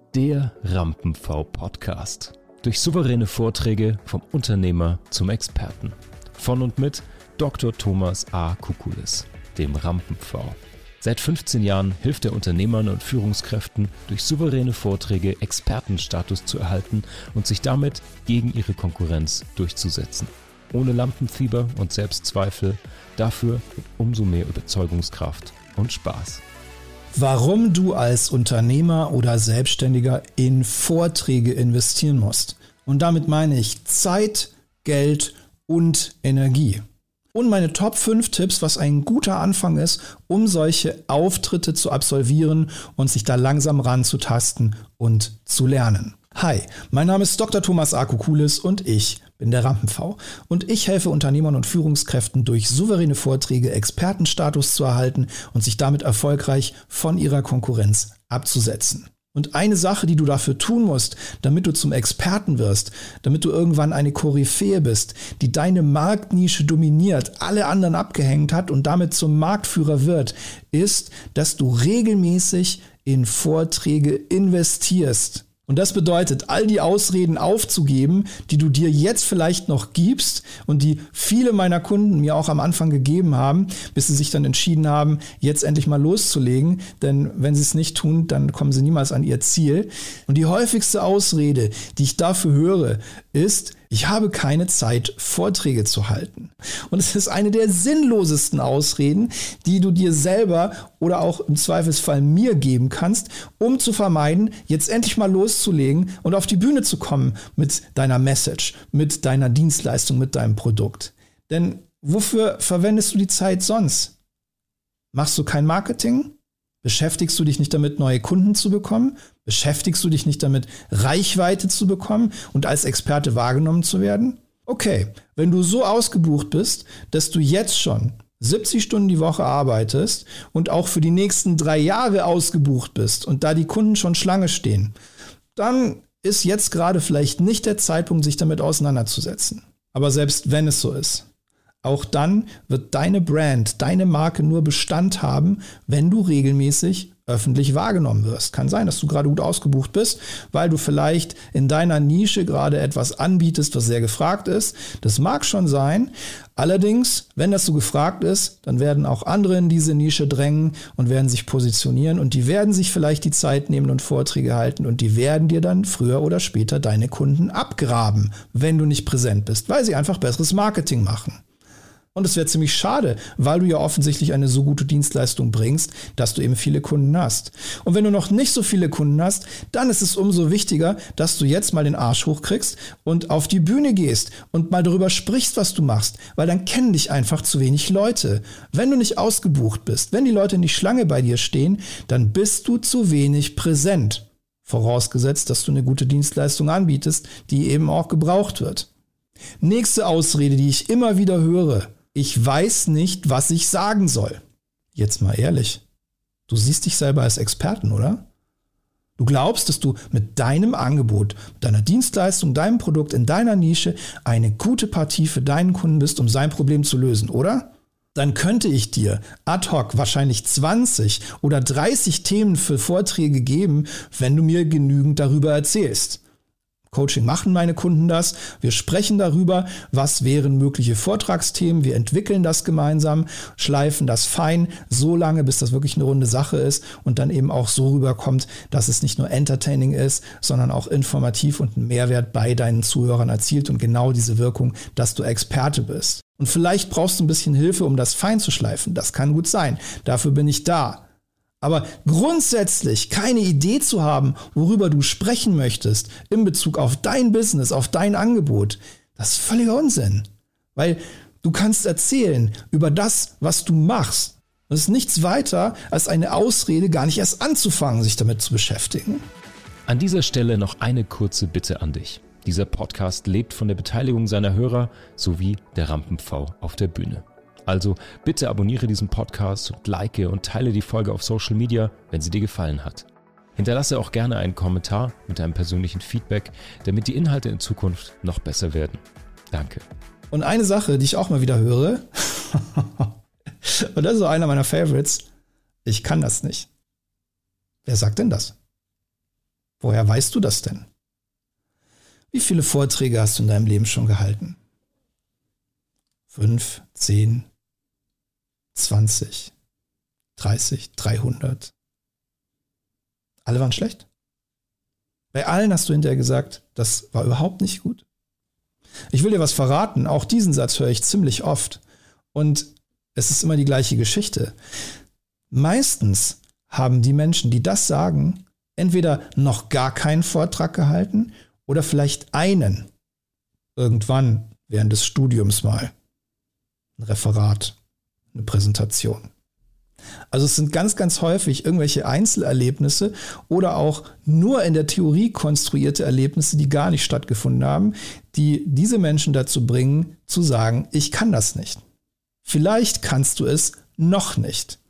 Der Rampen-V-Podcast. Durch souveräne Vorträge vom Unternehmer zum Experten. Von und mit Dr. Thomas A. Kukulis, dem Rampen-V. Seit 15 Jahren hilft er Unternehmern und Führungskräften, durch souveräne Vorträge Expertenstatus zu erhalten und sich damit gegen ihre Konkurrenz durchzusetzen. Ohne Lampenfieber und Selbstzweifel, dafür mit umso mehr Überzeugungskraft und Spaß. Warum du als Unternehmer oder Selbstständiger in Vorträge investieren musst. Und damit meine ich Zeit, Geld und Energie. Und meine Top 5 Tipps, was ein guter Anfang ist, um solche Auftritte zu absolvieren und sich da langsam ranzutasten und zu lernen. Hi, mein Name ist Dr. Thomas A. Kukulis und ich bin der Rampen-V. Und ich helfe Unternehmern und Führungskräften durch souveräne Vorträge Expertenstatus zu erhalten und sich damit erfolgreich von ihrer Konkurrenz abzusetzen. Und eine Sache, die du dafür tun musst, damit du zum Experten wirst, damit du irgendwann eine Koryphäe bist, die deine Marktnische dominiert, alle anderen abgehängt hat und damit zum Marktführer wird, ist, dass du regelmäßig in Vorträge investierst. Und das bedeutet, all die Ausreden aufzugeben, die du dir jetzt vielleicht noch gibst und die viele meiner Kunden mir auch am Anfang gegeben haben, bis sie sich dann entschieden haben, jetzt endlich mal loszulegen. Denn wenn sie es nicht tun, dann kommen sie niemals an ihr Ziel. Und die häufigste Ausrede, die ich dafür höre, ist: Ich habe keine Zeit, Vorträge zu halten. Und es ist eine der sinnlosesten Ausreden, die du dir selber oder auch im Zweifelsfall mir geben kannst, um zu vermeiden, jetzt endlich mal loszulegen und auf die Bühne zu kommen mit deiner Message, mit deiner Dienstleistung, mit deinem Produkt. Denn wofür verwendest du die Zeit sonst? Machst du kein Marketing? Beschäftigst du dich nicht damit, neue Kunden zu bekommen? Beschäftigst du dich nicht damit, Reichweite zu bekommen und als Experte wahrgenommen zu werden? Okay, wenn du so ausgebucht bist, dass du jetzt schon 70 Stunden die Woche arbeitest und auch für die nächsten 3 Jahre ausgebucht bist und da die Kunden schon Schlange stehen, dann ist jetzt gerade vielleicht nicht der Zeitpunkt, sich damit auseinanderzusetzen. Aber selbst wenn es so ist, auch dann wird deine Brand, deine Marke nur Bestand haben, wenn du regelmäßig öffentlich wahrgenommen wirst. Kann sein, dass du gerade gut ausgebucht bist, weil du vielleicht in deiner Nische gerade etwas anbietest, was sehr gefragt ist. Das mag schon sein. Allerdings, wenn das so gefragt ist, dann werden auch andere in diese Nische drängen und werden sich positionieren und die werden sich vielleicht die Zeit nehmen und Vorträge halten und die werden dir dann früher oder später deine Kunden abgraben, wenn du nicht präsent bist, weil sie einfach besseres Marketing machen. Und es wäre ziemlich schade, weil du ja offensichtlich eine so gute Dienstleistung bringst, dass du eben viele Kunden hast. Und wenn du noch nicht so viele Kunden hast, dann ist es umso wichtiger, dass du jetzt mal den Arsch hochkriegst und auf die Bühne gehst und mal darüber sprichst, was du machst, weil dann kennen dich einfach zu wenig Leute. Wenn du nicht ausgebucht bist, wenn die Leute nicht Schlange bei dir stehen, dann bist du zu wenig präsent. Vorausgesetzt, dass du eine gute Dienstleistung anbietest, die eben auch gebraucht wird. Nächste Ausrede, die ich immer wieder höre: Ich weiß nicht, was ich sagen soll. Jetzt mal ehrlich, du siehst dich selber als Experten, oder? Du glaubst, dass du mit deinem Angebot, mit deiner Dienstleistung, deinem Produkt in deiner Nische eine gute Partie für deinen Kunden bist, um sein Problem zu lösen, oder? Dann könnte ich dir ad hoc wahrscheinlich 20 oder 30 Themen für Vorträge geben, wenn du mir genügend darüber erzählst. Coaching machen meine Kunden das. Wir sprechen darüber, was wären mögliche Vortragsthemen. Wir entwickeln das gemeinsam, schleifen das fein, so lange, bis das wirklich eine runde Sache ist und dann eben auch so rüberkommt, dass es nicht nur entertaining ist, sondern auch informativ und einen Mehrwert bei deinen Zuhörern erzielt und genau diese Wirkung, dass du Experte bist. Und vielleicht brauchst du ein bisschen Hilfe, um das fein zu schleifen. Das kann gut sein. Dafür bin ich da. Aber grundsätzlich keine Idee zu haben, worüber du sprechen möchtest in Bezug auf dein Business, auf dein Angebot, das ist völliger Unsinn. Weil du kannst erzählen über das, was du machst. Das ist nichts weiter als eine Ausrede, gar nicht erst anzufangen, sich damit zu beschäftigen. An dieser Stelle noch eine kurze Bitte an dich. Dieser Podcast lebt von der Beteiligung seiner Hörer sowie der Rampen-V auf der Bühne. Also bitte abonniere diesen Podcast und like und teile die Folge auf Social Media, wenn sie dir gefallen hat. Hinterlasse auch gerne einen Kommentar mit deinem persönlichen Feedback, damit die Inhalte in Zukunft noch besser werden. Danke. Und eine Sache, die ich auch mal wieder höre, und das ist so einer meiner Favorites: Ich kann das nicht. Wer sagt denn das? Woher weißt du das denn? Wie viele Vorträge hast du in deinem Leben schon gehalten? 5, 10, 20, 30, 300? Alle waren schlecht? Bei allen hast du hinterher gesagt, das war überhaupt nicht gut? Ich will dir was verraten, auch diesen Satz höre ich ziemlich oft. Und es ist immer die gleiche Geschichte. Meistens haben die Menschen, die das sagen, entweder noch gar keinen Vortrag gehalten oder vielleicht einen. Irgendwann während des Studiums mal. Ein Referat, eine Präsentation. Also es sind ganz, ganz häufig irgendwelche Einzelerlebnisse oder auch nur in der Theorie konstruierte Erlebnisse, die gar nicht stattgefunden haben, die diese Menschen dazu bringen, zu sagen, ich kann das nicht. Vielleicht kannst du es noch nicht.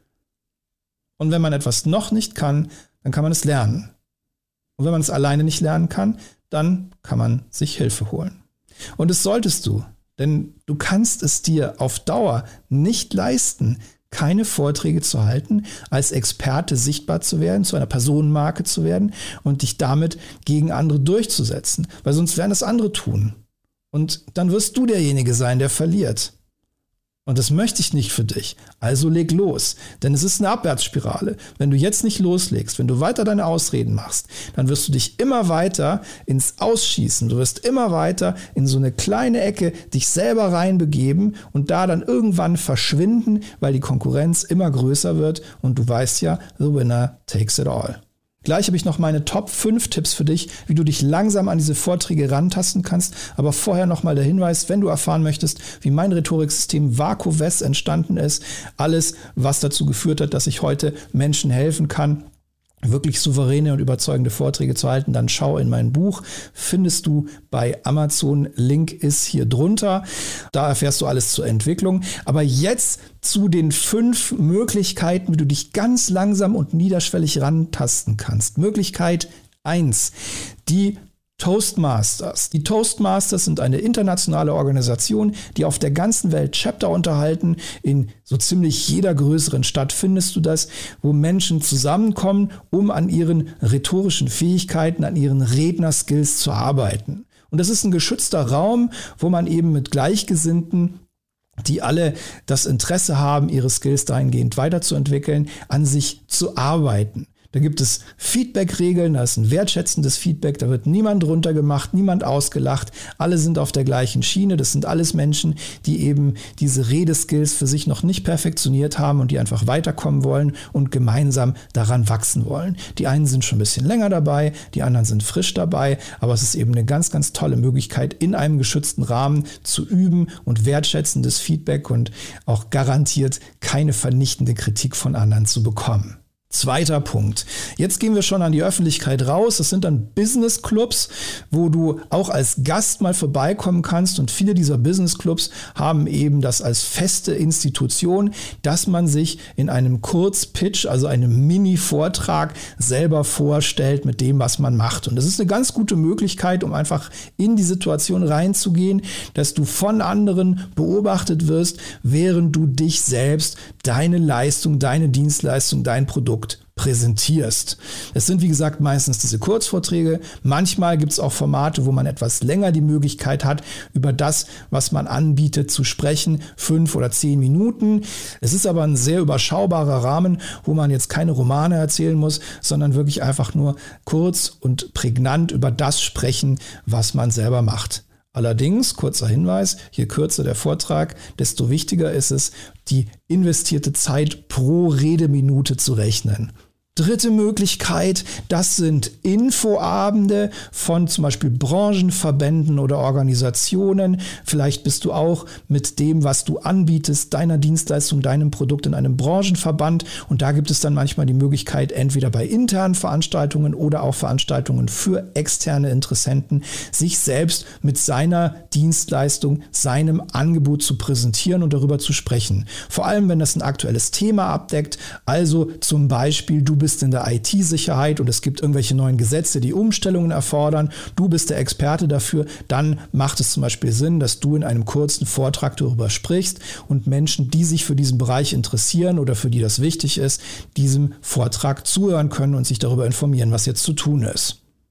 Und wenn man etwas noch nicht kann, dann kann man es lernen. Und wenn man es alleine nicht lernen kann, dann kann man sich Hilfe holen. Und das solltest du, denn du kannst es dir auf Dauer nicht leisten, keine Vorträge zu halten, als Experte sichtbar zu werden, zu einer Personenmarke zu werden und dich damit gegen andere durchzusetzen. Weil sonst werden das andere tun. Und dann wirst du derjenige sein, der verliert. Und das möchte ich nicht für dich. Also leg los. Denn es ist eine Abwärtsspirale. Wenn du jetzt nicht loslegst, wenn du weiter deine Ausreden machst, dann wirst du dich immer weiter ins Ausschießen. Du wirst immer weiter in so eine kleine Ecke dich selber reinbegeben und da dann irgendwann verschwinden, weil die Konkurrenz immer größer wird. Und du weißt ja, the winner takes it all. Gleich habe ich noch meine Top 5 Tipps für dich, wie du dich langsam an diese Vorträge rantasten kannst. Aber vorher nochmal der Hinweis, wenn du erfahren möchtest, wie mein Rhetoriksystem VakuVes entstanden ist, alles, was dazu geführt hat, dass ich heute Menschen helfen kann, wirklich souveräne und überzeugende Vorträge zu halten, dann schau in mein Buch. Findest du bei Amazon. Link ist hier drunter. Da erfährst du alles zur Entwicklung. Aber jetzt zu den 5 Möglichkeiten, wie du dich ganz langsam und niederschwellig rantasten kannst. Möglichkeit 1. Die Toastmasters. Die Toastmasters sind eine internationale Organisation, die auf der ganzen Welt Chapter unterhalten. In so ziemlich jeder größeren Stadt findest du das, wo Menschen zusammenkommen, um an ihren rhetorischen Fähigkeiten, an ihren Rednerskills zu arbeiten. Und das ist ein geschützter Raum, wo man eben mit Gleichgesinnten, die alle das Interesse haben, ihre Skills dahingehend weiterzuentwickeln, an sich zu arbeiten. Da gibt es Feedback-Regeln, da ist ein wertschätzendes Feedback, da wird niemand runtergemacht, niemand ausgelacht, alle sind auf der gleichen Schiene, das sind alles Menschen, die eben diese Redeskills für sich noch nicht perfektioniert haben und die einfach weiterkommen wollen und gemeinsam daran wachsen wollen. Die einen sind schon ein bisschen länger dabei, die anderen sind frisch dabei, aber es ist eben eine ganz, ganz tolle Möglichkeit, in einem geschützten Rahmen zu üben und wertschätzendes Feedback und auch garantiert keine vernichtende Kritik von anderen zu bekommen. Zweiter Punkt. Jetzt gehen wir schon an die Öffentlichkeit raus. Das sind dann Business Clubs, wo du auch als Gast mal vorbeikommen kannst. Und viele dieser Business Clubs haben eben das als feste Institution, dass man sich in einem Kurzpitch, also einem Mini-Vortrag, selber vorstellt mit dem, was man macht. Und das ist eine ganz gute Möglichkeit, um einfach in die Situation reinzugehen, dass du von anderen beobachtet wirst, während du dich selbst, deine Leistung, deine Dienstleistung, dein Produkt präsentierst. Es sind, wie gesagt, meistens diese Kurzvorträge. Manchmal gibt es auch Formate, wo man etwas länger die Möglichkeit hat, über das, was man anbietet, zu sprechen, 5 oder 10 Minuten. Es ist aber ein sehr überschaubarer Rahmen, wo man jetzt keine Romane erzählen muss, sondern wirklich einfach nur kurz und prägnant über das sprechen, was man selber macht. Allerdings, kurzer Hinweis, je kürzer der Vortrag, desto wichtiger ist es, die investierte Zeit pro Redeminute zu rechnen. Dritte Möglichkeit, das sind Infoabende von zum Beispiel Branchenverbänden oder Organisationen. Vielleicht bist du auch mit dem, was du anbietest, deiner Dienstleistung, deinem Produkt in einem Branchenverband. Und da gibt es dann manchmal die Möglichkeit, entweder bei internen Veranstaltungen oder auch Veranstaltungen für externe Interessenten, sich selbst mit seiner Dienstleistung, seinem Angebot zu präsentieren und darüber zu sprechen. Vor allem, wenn das ein aktuelles Thema abdeckt. Also zum Beispiel, du bist in der IT-Sicherheit und es gibt irgendwelche neuen Gesetze, die Umstellungen erfordern. Du bist der Experte dafür. Dann macht es zum Beispiel Sinn, dass du in einem kurzen Vortrag darüber sprichst und Menschen, die sich für diesen Bereich interessieren oder für die das wichtig ist, diesem Vortrag zuhören können und sich darüber informieren, was jetzt zu tun ist.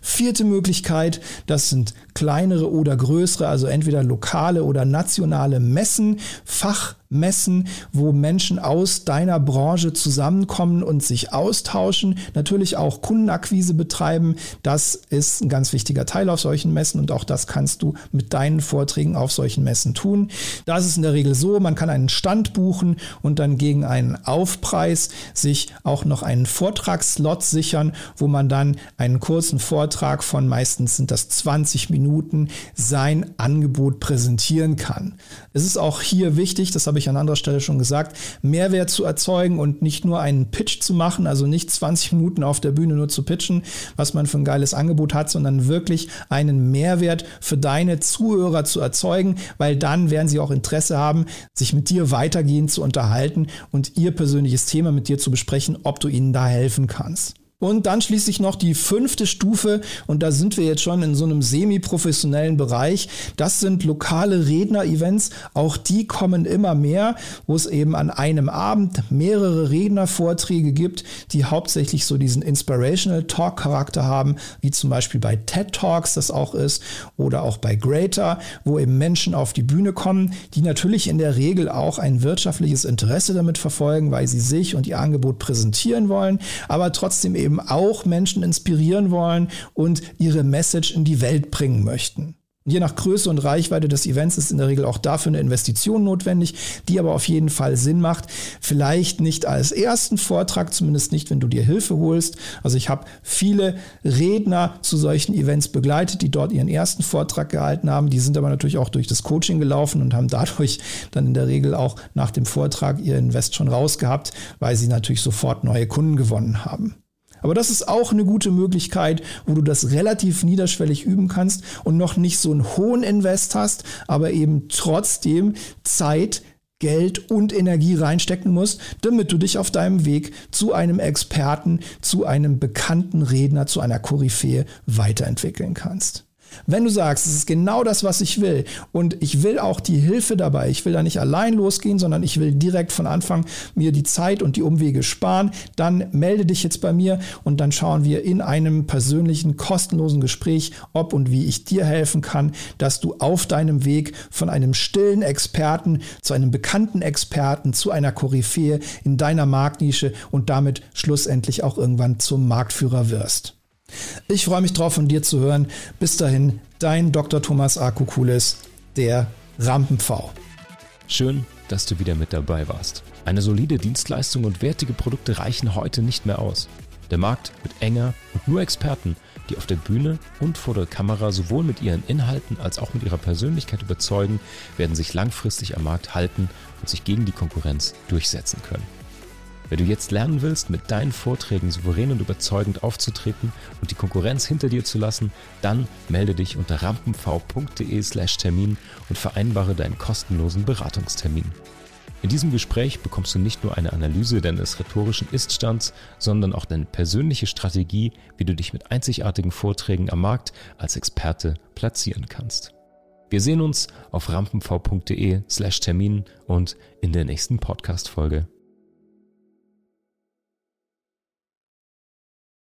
4. Möglichkeit, das sind kleinere oder größere, also entweder lokale oder nationale Messen, Fachmessen, wo Menschen aus deiner Branche zusammenkommen und sich austauschen, natürlich auch Kundenakquise betreiben. Das ist ein ganz wichtiger Teil auf solchen Messen und auch das kannst du mit deinen Vorträgen auf solchen Messen tun. Da ist es in der Regel so, man kann einen Stand buchen und dann gegen einen Aufpreis sich auch noch einen Vortragsslot sichern, wo man dann einen kurzen Vortrag von meistens sind das 20 Minuten sein Angebot präsentieren kann. Es ist auch hier wichtig, das habe ich an anderer Stelle schon gesagt, Mehrwert zu erzeugen und nicht nur einen Pitch zu machen, also nicht 20 Minuten auf der Bühne nur zu pitchen, was man für ein geiles Angebot hat, sondern wirklich einen Mehrwert für deine Zuhörer zu erzeugen, weil dann werden sie auch Interesse haben, sich mit dir weitergehend zu unterhalten und ihr persönliches Thema mit dir zu besprechen, ob du ihnen da helfen kannst. Und dann schließlich noch die 5. Stufe und da sind wir jetzt schon in so einem semi-professionellen Bereich. Das sind lokale Redner-Events, auch die kommen immer mehr, wo es eben an einem Abend mehrere Rednervorträge gibt, die hauptsächlich so diesen Inspirational Talk-Charakter haben, wie zum Beispiel bei TED Talks das auch ist oder auch bei Greater, wo eben Menschen auf die Bühne kommen, die natürlich in der Regel auch ein wirtschaftliches Interesse damit verfolgen, weil sie sich und ihr Angebot präsentieren wollen, aber trotzdem eben auch Menschen inspirieren wollen und ihre Message in die Welt bringen möchten. Je nach Größe und Reichweite des Events ist in der Regel auch dafür eine Investition notwendig, die aber auf jeden Fall Sinn macht. Vielleicht nicht als ersten Vortrag, zumindest nicht, wenn du dir Hilfe holst. Also ich habe viele Redner zu solchen Events begleitet, die dort ihren ersten Vortrag gehalten haben. Die sind aber natürlich auch durch das Coaching gelaufen und haben dadurch dann in der Regel auch nach dem Vortrag ihr Invest schon rausgehabt, weil sie natürlich sofort neue Kunden gewonnen haben. Aber das ist auch eine gute Möglichkeit, wo du das relativ niederschwellig üben kannst und noch nicht so einen hohen Invest hast, aber eben trotzdem Zeit, Geld und Energie reinstecken musst, damit du dich auf deinem Weg zu einem Experten, zu einem bekannten Redner, zu einer Koryphäe weiterentwickeln kannst. Wenn du sagst, es ist genau das, was ich will und ich will auch die Hilfe dabei, ich will da nicht allein losgehen, sondern ich will direkt von Anfang mir die Zeit und die Umwege sparen, dann melde dich jetzt bei mir und dann schauen wir in einem persönlichen, kostenlosen Gespräch, ob und wie ich dir helfen kann, dass du auf deinem Weg von einem stillen Experten zu einem bekannten Experten, zu einer Koryphäe in deiner Marktnische und damit schlussendlich auch irgendwann zum Marktführer wirst. Ich freue mich drauf, von dir zu hören. Bis dahin, dein Dr. Thomas A. Kukulis, der Rampen-Pfau. Schön, dass du wieder mit dabei warst. Eine solide Dienstleistung und wertige Produkte reichen heute nicht mehr aus. Der Markt wird enger und nur Experten, die auf der Bühne und vor der Kamera sowohl mit ihren Inhalten als auch mit ihrer Persönlichkeit überzeugen, werden sich langfristig am Markt halten und sich gegen die Konkurrenz durchsetzen können. Wenn du jetzt lernen willst, mit deinen Vorträgen souverän und überzeugend aufzutreten und die Konkurrenz hinter dir zu lassen, dann melde dich unter rampenv.de/Termin und vereinbare deinen kostenlosen Beratungstermin. In diesem Gespräch bekommst du nicht nur eine Analyse deines rhetorischen Ist-Stands, sondern auch deine persönliche Strategie, wie du dich mit einzigartigen Vorträgen am Markt als Experte platzieren kannst. Wir sehen uns auf rampenv.de/Termin und in der nächsten Podcast-Folge.